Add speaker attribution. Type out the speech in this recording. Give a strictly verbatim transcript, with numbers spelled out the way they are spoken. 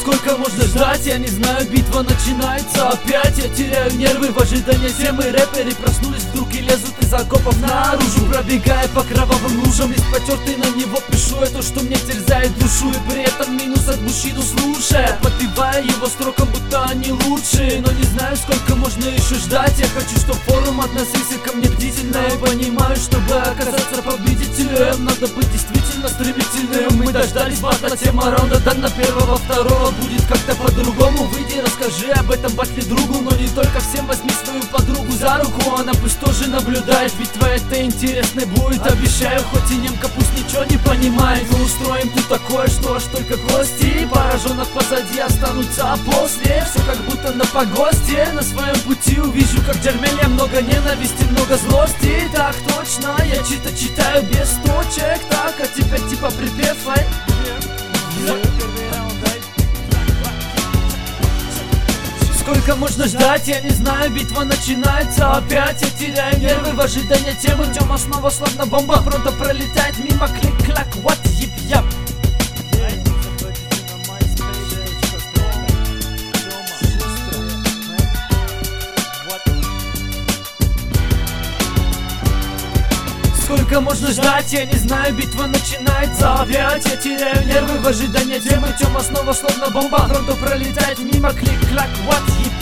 Speaker 1: Сколько можно ждать, я не знаю, битва начинается опять. Я теряю нервы в ожидании темы. Рэперы проснулись вдруг и лезут из окопов наружу, пробегая по кровавым лужам. Лист потертый, на него пишу я то, что мне терзает душу, и при этом минус от мужчину слушая, подпевая его строкам, будто они лучшие. Но не знаю, сколько можно еще ждать. Я хочу, чтоб форум относился ко мне бдительно, и понимаю, чтобы оказаться победителем, надо быть действительно стремительным. Мы дождались батла, тема раунда дана первого, второго будет как-то по-другому. Выйди, расскажи об этом батле другу, но не только всем. Возьми свою подругу за руку, она пусть тоже наблюдает, ведь твоя-то интересной будет. Обещаю, хоть и немка пусть ничего не понимает, но устроим тут такое, что аж только кости пораженных позади останутся, а после все как будто на погосте. На своем пути увижу, как Джермелия, много ненависти, много злости. Так точно, я чито читаю без точек. Так, а теперь типа припев, ай. Сколько можно ждать, я не знаю, битва начинается опять. Я теряю нервы в ожидании темы. Тема снова словно бомба, фронта пролетает мимо. Клик-клак, what, yiп-яп. Сколько можно ждать, я не знаю, битва начинается опять. Я теряю нервы в ожидании темы. Тема снова словно бомба, фронта пролетает мимо. Клик-клак, what, yiп.